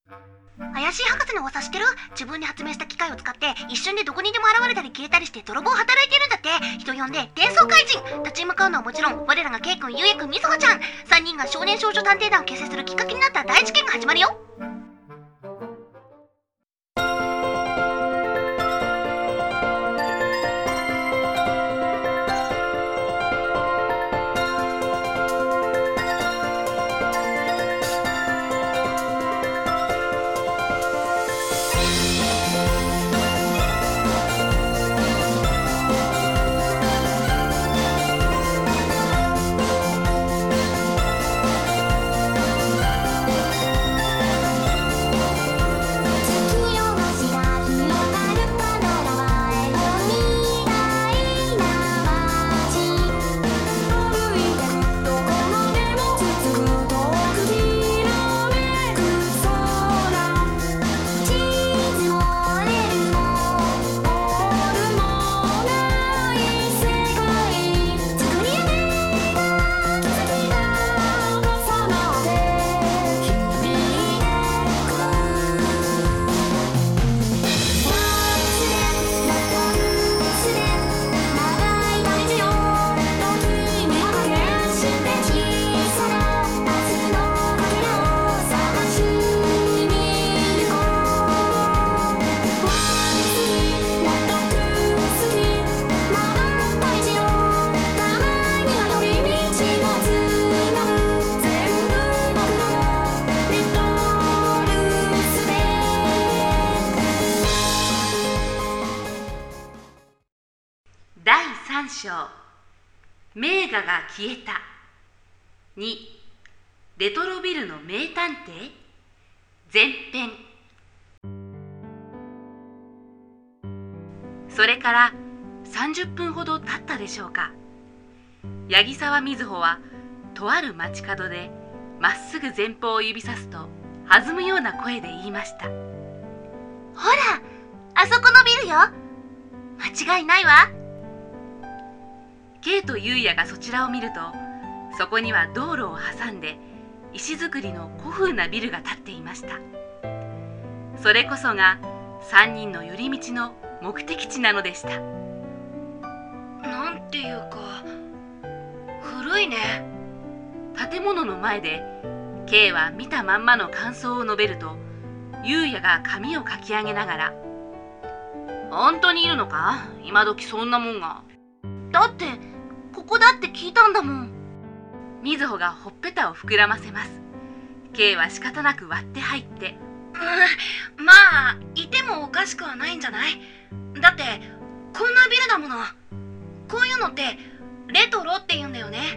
怪しい博士の噂知ってる？自分で発明した機械を使って一瞬でどこにでも現れたり消えたりして泥棒を働いているんだって。人呼んで伝送怪人。立ち向かうのはもちろん、我らがケイ君、ゆうやくん、みずほちゃん3人が少年少女探偵団を結成するきっかけになった大事件が始まるよ。 第3章、名画が消えた。2、レトロビルの名探偵前編。それから30分ほど経ったでしょうか。八木沢瑞穂はとある街角でまっすぐ前方を指さすと弾むような声で言いました。 ほら、あそこのビルよ。間違いないわ。 K と優也がそちらを見ると、そこには道路を挟んで石造りの古風なビルが建っていました。それこそが3人の寄り道の目的地なのでした。 なんていうか、古いね。 建物の前で K は見たまんまの感想を述べると、優也が髪をかき上げながら、本当にいるのか？今時そんなもんが。 だってここだって聞いたんだもん。 瑞穂がほっぺたを膨らませます。 K は仕方なく割って入って、 まあいてもおかしくはないんじゃない？だってこんなビルだもの。こういうのってレトロって言うんだよね。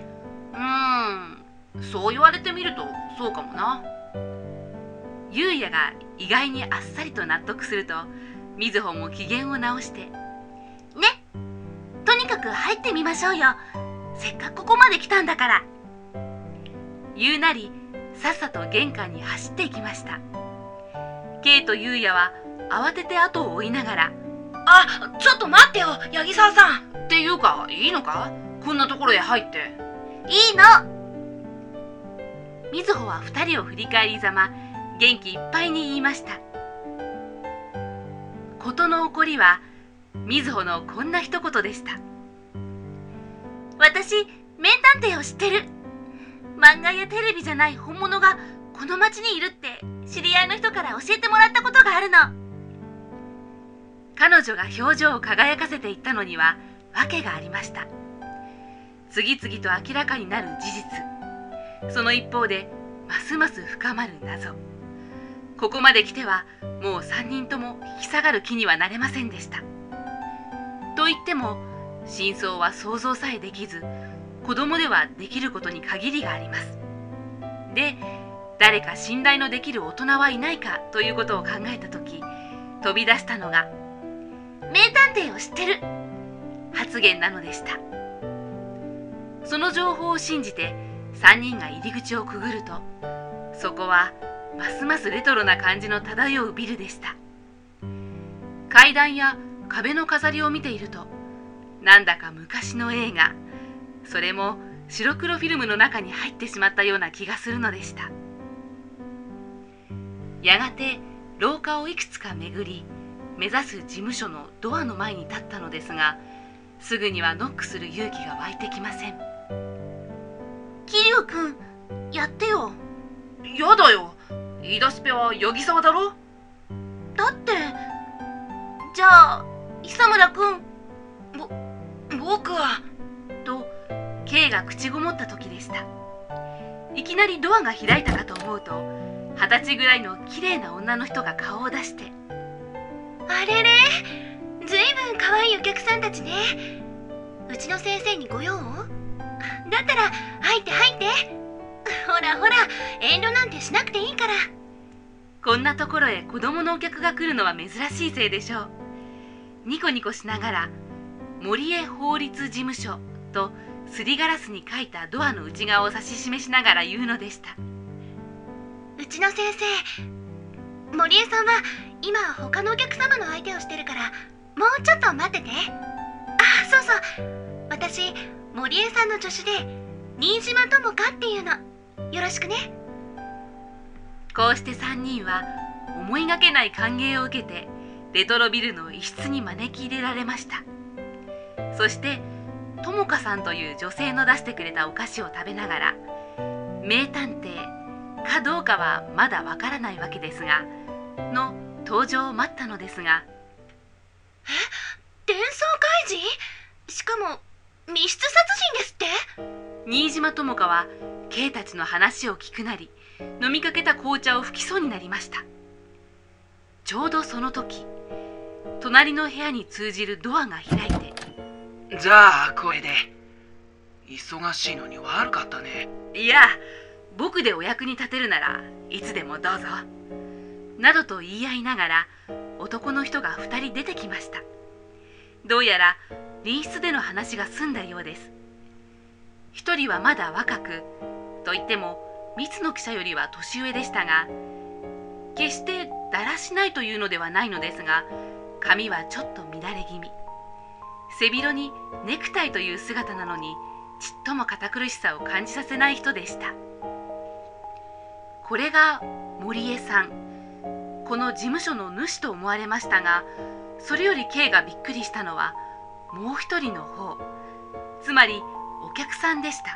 そう言われてみるとそうかもな。優也が意外にあっさりと納得すると、瑞穂も機嫌を直して、ね、 とにかく入ってみましょうよ。せっかくここまで来たんだから。 言うなりさっさと玄関に走っていきました。 K と優也は慌てて後を追いながら、 ちょっと待ってよ、八木沢さん。 っていうか、いいのか？こんなところへ入って。 いいの。 瑞穂は2人を振り返りざま、元気いっぱいに言いました。事の起こりは瑞穂のこんな一言でした。 私、名探偵を知ってる。漫画やテレビじゃない本物がこの町にいるって知り合いの人から教えてもらったことがあるの。 彼女が表情を輝かせていったのには訳がありました。次々と明らかになる事実、その一方でますます深まる謎。ここまで来てはもう3人とも引き下がる気にはなれませんでした。と言っても真相は想像さえできず、子供ではできることに限りがあります。で、誰か信頼のできる大人はいないかということを考えたとき、飛び出したのが、 名探偵を知ってる発言なのでした。その情報を信じて3人が入り口をくぐると、そこはますますレトロな感じの漂うビルでした。階段や壁の飾りを見ていると、なんだか昔の映画、それも白黒フィルムの中に入ってしまったような気がするのでした。 やがて廊下をいくつか巡り、目指す事務所のドアの前に立ったのですが、すぐにはノックする勇気が湧いてきません。 桐生くん、やってよ。 やだよ。言い出しっぺは八木沢だろ。 だって。じゃあ久村くん。 僕は。と K が口ごもった時でした。いきなりドアが開いたかと思うと、20歳ぐらいの綺麗な女の人が顔を出して、 あれれ、ずいぶん可愛いお客さんたちね。うちの先生にご用？だったら入って入って。ほらほら、遠慮なんてしなくていいから。 こんなところへ子供のお客が来るのは珍しいせいでしょう。ニコニコしながら、森江法律事務所とすりガラスに書いたドアの内側を指し示しながら言うのでした。 うちの先生、森江さんは今他のお客様の相手をしてるから、もうちょっと待ってて。あ、そうそう、私森江さんの助手で新島智香っていうの。よろしくね。 こうして3人は思いがけない歓迎を受けて、レトロビルの一室に招き入れられました。そして智香さんという女性の出してくれたお菓子を食べながら、名探偵かどうかはまだわからないわけですがの登場を待ったのですが、 伝送怪人？しかも密室殺人ですって？ 新島智香は K たちの話を聞くなり、飲みかけた紅茶を吹きそうになりました。ちょうどその時、隣の部屋に通じるドアが開いて、 じゃあこれで。忙しいのに悪かったね。 いや、僕でお役に立てるならいつでもどうぞ、などと言い合いながら、男の人が2人出てきました。どうやら隣室での話が済んだようです。一人はまだ若く、といっても光野記者よりは年上でしたが、決してだらしないというのではないのですが、髪はちょっと乱れ気味、背広にネクタイという姿なのに、ちっとも堅苦しさを感じさせない人でした。これが森江さん、この事務所の主と思われましたが、それより K がびっくりしたのはもう一人の方、つまりお客さんでした。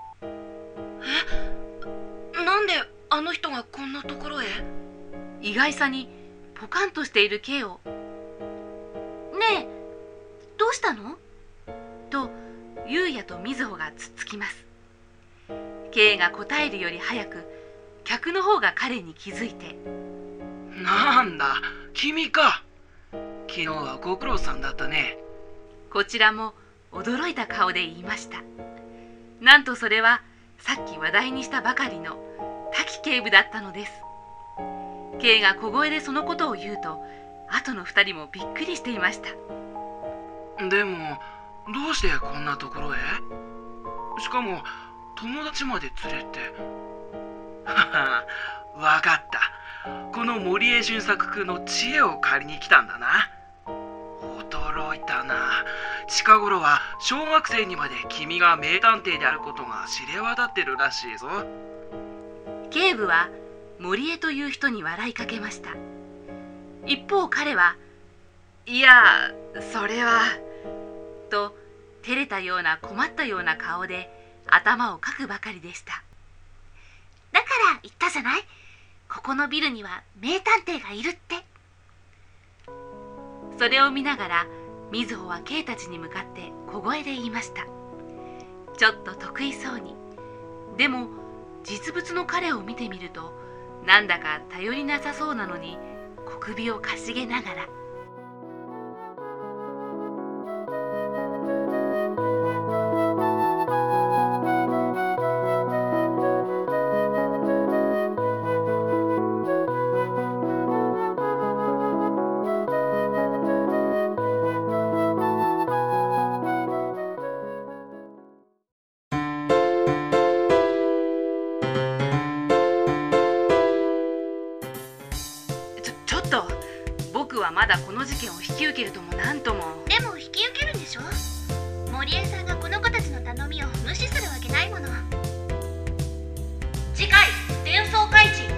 なんであの人がこんなところへ？ 意外さにポカンとしている K を、 ねえ、どうしたの？ と優也と瑞穂がつっつきます。 K が答えるより早く、客の方が彼に気づいて、 なんだ、君か。昨日はご苦労さんだったね。 こちらも驚いた顔で言いました。なんとそれはさっき話題にしたばかりの滝警部だったのです。 K が小声でそのことを言うと、後の2人もびっくりしていました。 でもどうしてこんなところへ？しかも友達まで連れて。わかった。この森江俊作君の知恵を借りに来たんだな。驚いたな。近頃は小学生にまで君が名探偵であることが知れ渡ってるらしいぞ。 警部は森江という人に笑いかけました。一方彼は、いや、それは、と照れたような困ったような顔で頭をかくばかりでした。 だから言ったじゃない、ここのビルには名探偵がいるって。 それを見ながら瑞穂は K たちに向かって小声で言いました。ちょっと得意そうに。でも実物の彼を見てみると、なんだか頼りなさそうなのに、小首をかしげながら、ちょっと、僕はまだこの事件を引き受けるともなんとも。 でも引き受けるんでしょ。森江さんがこの子たちの頼みを無視するわけないもの。次回、伝送怪人